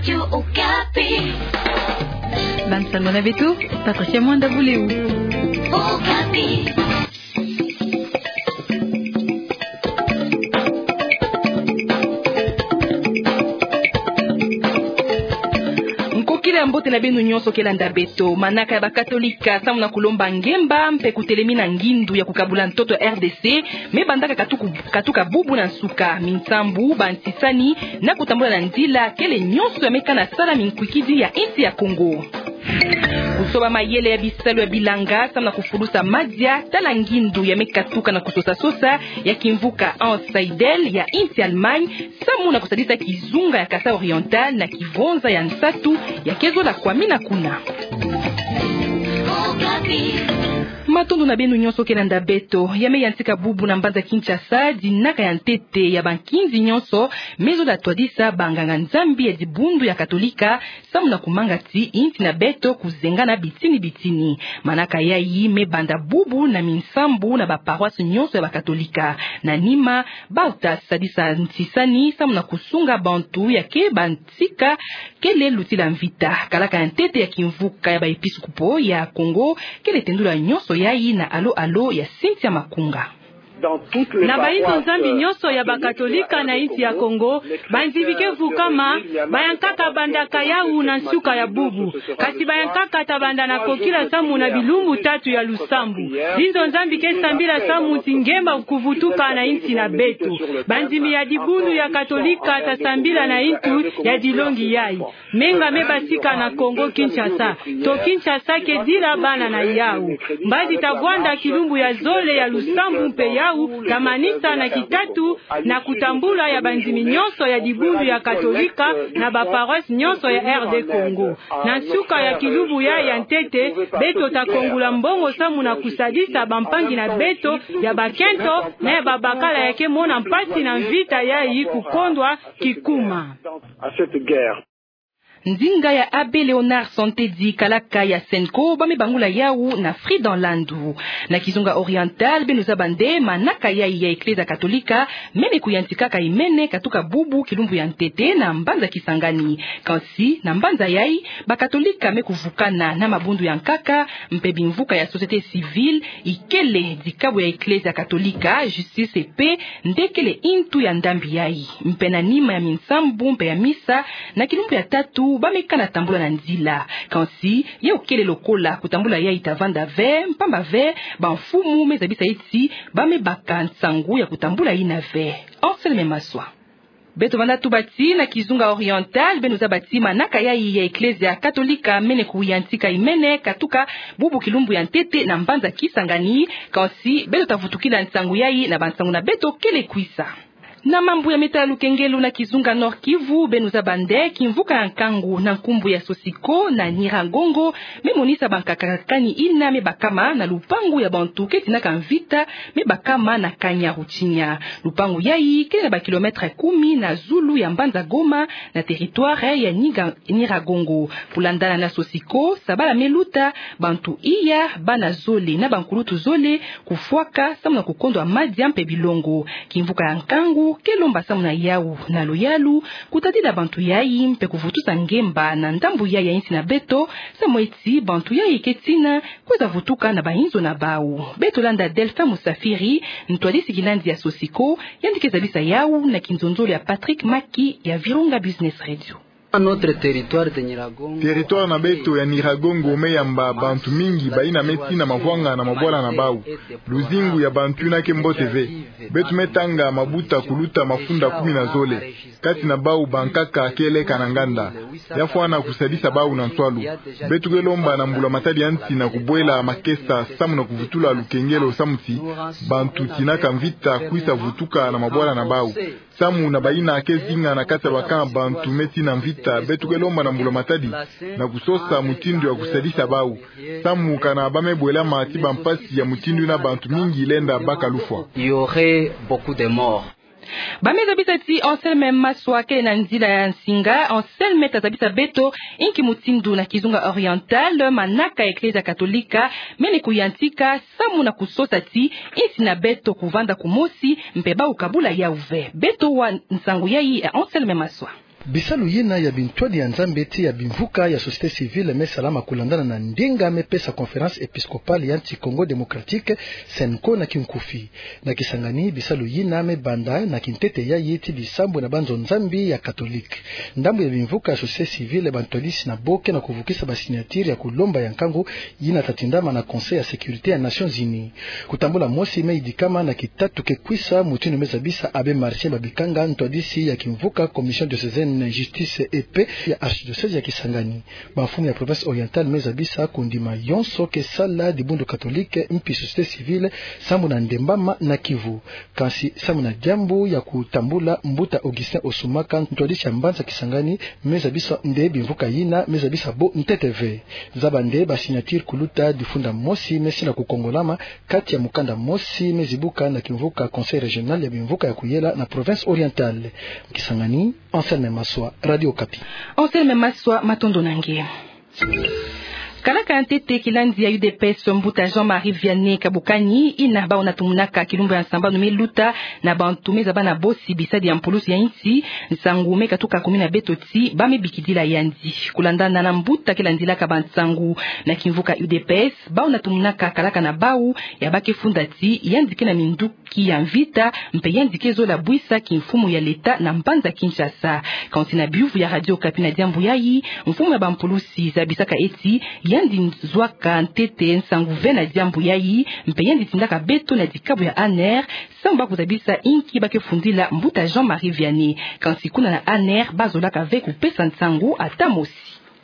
Radio Okapi. Salmona Beto, Patricia Mwanda Bouleu. Okapi. Nkokile mbote na benu nyonso kelanda beto manaka ya bakatolika samu na kulomba ngemba mpe kutelemi na ngindu ya kukabula ntoto RDC me bandaka katuka bubu na nsuka minsambu bantisani na kutambula na nzila kele nyonso ya meka na sala minkwikidi ya inti ya Kongo. Kusoba mayele ya bisalo ya bilanga samu na kufulusa madia tala ngindu ya mekatuka na kusosa sosa ya kimvuka en Saidel ya inti Allemagne samu na kusadisa kizunga ya Kasa Oriental na kivonza ya nsatu ya kezo la kwamina kuna. Matondo na benu nyonso kelanda beto yame yantika bubu na mbanza Kinshasa dinaka ya ntete ya bankinzi nyonso mezo la twadisa banganga nzambi ya dibundu ya katolika samu na kumangati inti na beto kuzenga na bitini manaka yayi me banda bubu na minsambu na baparoise nyonso ya bakatolika na nima bauta sadisa ntisani samu na kusunga bantu ya ke bantika kele lutila mvita kalaka ya ntete ya kimvuka ya baepiskupo ya Kongo kele tendula nyonso yayi na alo ya Cynthia Makunga. Na bainzo nzambi nyonso ya bakatolika na inti ya Kongo banzibike vukama bayankaka bandaka yau na nsuka ya bubu kasi bayankaka tabanda na kokila samu na bilumbu tatu ya lusambu zinzo nzambi ke sambila samu tingemba kuvutuka na inti na beto banzimi ya dibundu ya katolika tasambila na intu ya dilongi yai menga mebasika na Kongo Kinshasa to Kinshasa ke dila bana na yau mbazi tabwanda kilumbu ya zole ya lusambu mpe yau kamanisa na kitatu na kutambula ya banzimi nyonso ya dibundu ya katolika na baparoise nyonso ya RD Congo na suka ya kilubu ya ntete beto takongula mbongo samu na kusadisa bampangi na beto ya bakento na ya babakala yake mona mpasi na vita ya yi kukondwa kikuma. Ndinga ya Abe Leonard Santedi kalaka ya Senko bame bangula yau na Fridan Landu na kizunga oriental benuza bande manaka ya Eklezia Katolika mene kuyantika kaimene katuka bubu kilumbu ya ntete na mbanza Kisangani kansi na mbanza yai bakatolika mekuvukana na mabundu ya nkaka mpebi mvuka ya societe civile ikele dikabu ya Eklezia Katolika justice pe ndekele intu ya ndambi yai mpena nima ya minsambu mpe ya misa na kilumbu ya tatu bameka na tambula na nzila kansi ye ukele lokola kutambula ya itavanda ve mpamba ve banfumu mezabisa iti bame bakansangu ya kutambula ina ve Anselme Maswa beto vanda tubati na kizunga oriental benuza bati manaka ya Eklezia Katolika mene kuyantika imene katuka bubu kilumbu ya ntete na mbanza Kisangani kansi beto tavutukila nsangu yai na bansangu na beto kele kuisa na mambu ya metalu kengelu na kizunga Nord Kivu benuza bande kimvuka ya nkangu na nkumbu ya Sosiko na Nyiragongo memonisa bankakakani ina mebakama na lupangu ya bantu ketina kanvita mebakama na Kanyaruchinya lupangu yai kele ba kilometre 10 na Zulu ya Mbanza Goma na territoire ya Nyiragongo pulandana na Sosiko sabala meluta bantu iya bana zole na bankulutu zole kufuaka samu na kukondwa madia mpe bilongo kimvuka ya nkangu kelomba samu na yau na loyalu kutadila bantu yai mpe kuvutusa ngemba na ndambu yai ya insi na beto samu eti bantu yai ketina kweza vutuka na bahinzo na bau beto landa Delphin Musafiri ntwadisi gilandi ya Sosiko yandikeza bisa yau na kinzonzolo ya Patrick Maki ya Virunga Business Radio. Notre territoire de Nyiragongo territoire na beto ya Nyiragongo meyamba bantu mingi baina meti na mavwanga na mabwala na bau luzingu ya bantu na kembo TV betu metanga mabuta kuluta mafunda 10 na zole kati na bau bankaka kele kananganda yafwana kusadisa bau na nswalu betu gelomba na mbula matadi anti na kubwela makesta samu na kuvutula lukengelo samuti bantu tinaka mvita kuisa vutuka na mabwala na bau samu na baina kezinga na kata baka bantu meti na mvita betu gelomba na mbula matadi na kusosa mutindo ya kusadisa bau samu kana bamebwela matiba mpasi ya mutindo na bantu mingi lenda baka lufwa il y aurait beaucoup de morts. Bameza bisati Anselme Maswa kele na nzila ya nsinga Anselme tazabisa beto inki mutindu na kizunga oriental manaka Eklezia Katolika mene kuyantika samu na kusosa ti insi na beto kuvanda kumosi mpeba ukabula ya uve beto wa nsangu yai Anselme Maswa. Bisalu yina ya bintwadi ya nzambeti ya bimvuka ya société civile mesalama kulandana na ndenga mepesa conference épiscopale ya Congo démocratique Senko na Kinkufi na Kisangani. Bisalu yina me banda na kintete ya yeti bisambu na banzo nzambi ya katolike ndambu ya bimvuka ya société civile bantolisi na boke na kuvukisa basignature ya kulomba ya nkango yina tatindama na conseil ya sécurité ya Nations Unies kutambula mosi meidikama na kitatu kekwisa mutinu mezabisa abe marché babikanga ntwadisi ya kimvuka commission de diocésaine justice et paix ya archidiocèse ya Kisangani bafumu ya province orientale mezabisa kundima yonso ke sala di bundo katolike mpi société civile samu na ndembama na Kivu kasi samu na jambu ya kutambula mbuta Augustin Osumaka ntwadisi mbanza Kisangani mezabisa nde bimvuka yina mezabisa bo nteteve zabande ba signature kuluta difunda mosi mesi na kukongolama kati ya mukanda mosi mezibuka na kimvuka conseil régional ya bimvuka ya kuyela na province orientale Kisangani. Anselme Maswa, Radio Okapi. Anselme Maswa, Matondo Nange. Kalaka antete kilandi ya UDPS mbuta Jean-Marie Vianney Kabukani ina ba onatumunaka kilumba ya samba nume luta na bantumeza bana bosi bisadi ya mpulusi ya insi nsangu meka tuka komina betoti ba mebikidila yandi kulandana na mbuta kilandila ka bansangu na kimvuka UDPS ba onatumunaka kalaka na bau ya bake fundati yandike na minduki ya mvita mpe yandike zo la bwisa kimfumu ya leta na mpanza Kinshasa kauntina biuvu ya Radio Okapi na Diambu yayi mfumu ya bampulusi za bisaka eti yandi nzwaka ntete nsangu vena Diambu yayi mpe yandi tindaka beto na dikabu ya ANER samba kuzabisa inki bake fundila mbuta Jean-Marie Vianney kansikuna na ANER bazolaka veku pesa nsangu atamosi.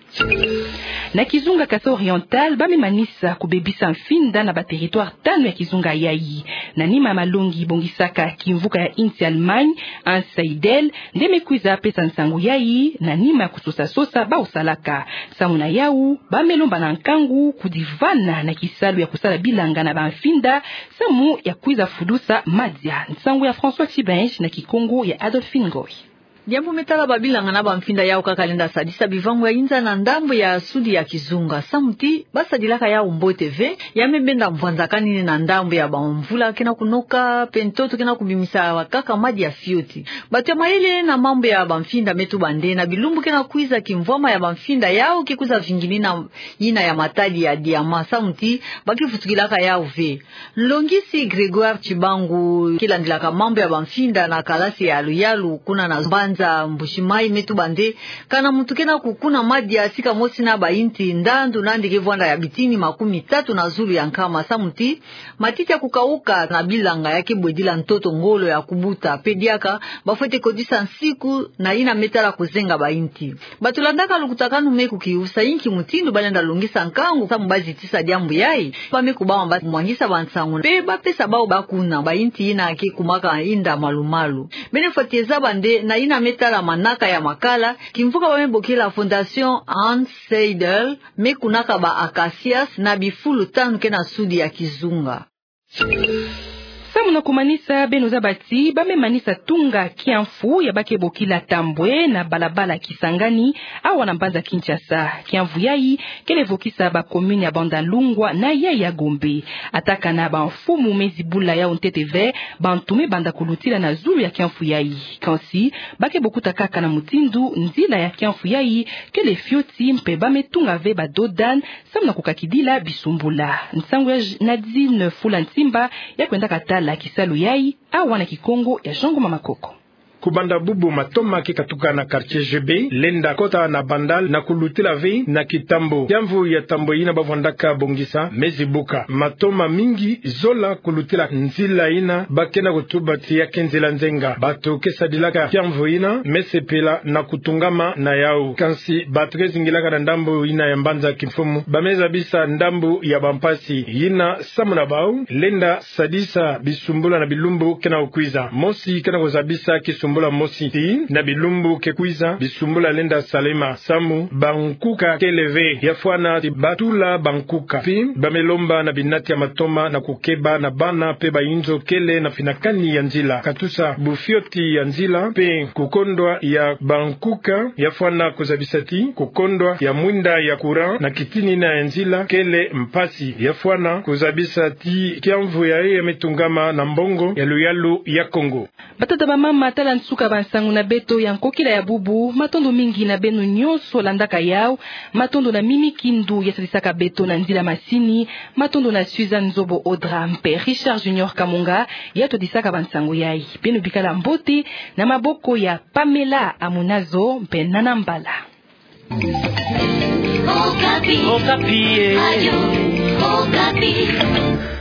Na Kizunga Kasa Oriental bamemanisa kubebisa mfinda na ba territoire tano ya Kizunga yayi na nima malongi bongisaka kimvuka ya inti Allemagne Ansaidel ndemekuiza pesa nsangu yayi na nima ya kusosa ba usalaka samuna yau bamelomba na nkangu kudivana na kisalu ya kusala bilanga na ba mfinda samu ya kuiza fudusa madia nsangu ya François Tibenj na Kikongo ya Adolphine Ngoy. Jambu metala babilanga na bamfinda yao kakalenda sadisa bivangu ya inza na ndambo ya sudi ya Kizunga samuti basa dilaka ya Umbo TV ya mebenda mvanza kanini na ndambo ya bamvula kena kunoka pentoto kena kubimisa wakaka madi ya fioti batu ya maile na mambo ya bamfinda metu bande na bilumbu kena kuiza kimvoma ya bamfinda yao kikuza vingini na ina ya matadi ya diama samuti baki futukilaka yao ve Longisi Gregoire Chibangu kila ndilaka mambo ya bamfinda na kalasi ya Luyalu kuna na Mbanza Mbushimai metu bande kana mutukena kukuna madi ya sika mosi na bainti ndandu nandike vwanda ya bitini 30 na zulu ya nkama samuti matiti ya kukauka na bilanga yake bwedila ntoto ngolo ya kubuta pediaka bafete kodisa nsiku na ina metala kuzenga bainti batulandaka lukutakanu meku kiusa inki mutindu balenda lungisa nkangu samu bazi tisa Diambu yayi pameku bawa mbati mwangisa bansangu pe bapesa bao bakuna bainti ina ake kumaka inda malumalu benefatieza bande na ina metala manaka ya makala kimvuka bamebokela Fondation Hans Seidel mekunaka ba acacias na bifulu tanu kena sudi ya Kizunga. Samuna kumanisa benoza bati bamemanisa tunga kiamfu ya bake bokila Tambwe na balabala Kisangani awa na mbanza Kinshasa kiamfu yayi kelevokisa ba commune ya Bandalungwa na ya Gombe ataka na ba mfumu mezibula ya onteteve bantume banda kulutila na zulu ya kiamfu yayi kansi bake bokuta kaka na mutindu nzila ya kiamfu yayi kele fioti mpe bametunga ve ba dodan samuna kukakidila bisumbula nsangu ya Nadine Fula Ntimba ya kwenda katala la kisalu yayi awa na Kikongo ya Jongo Mamakoko. Kubanda bubu matoma kikatuka na quartier GB lenda kota na bandal na kulutila ve na kitambo yamvu ya tambo ina bavandaka bongisa mezibuka matoma mingi zola kulutila nzila ina bakena kutubati ya kenzela nzenga bato kesadilaka yamvu ina mesepela na kutungama na yao kansi batrezi ngilaka na ndambo ina ya mbanza kimfumu bameza bisa ndambo ya bampasi ina samuna bau lenda sadisa bisumbula na bilumbu kena ukwiza mosi kena kuzabisa kisumbula mosi ti na bilumbu kekuiza bisumbula lenda salema samu bankuka keleve yafwana ti batula bankuka pi bamelomba na binati ya matoma na kukeba na bana pe bayinzo kele na finakani ya nzila katusa bufioti ya nzila pe kukondwa ya bankuka yafwana kuzabisati kukondwa ya mwinda ya kura na kitini na ya nzila kele mpasi yafwana kuzabisati kiamvu ya metungama na mbongo ya Luyalu ya Kongo batata ba mama tala suka bansangu na beto ya nkokila ya bubu matondo mingi na benu nyonso landaka yao matondo na mimi kindu ya salisaka beto na ndila masini matondo na Suzanne Zobo Odra mpe Richard Junior Kamunga ya todisaka bansangu yai benu bikala mbote na maboko ya Pamela Amunazo mpe Nana Mbala. Okapi. Okapi. Ayo, Okapi.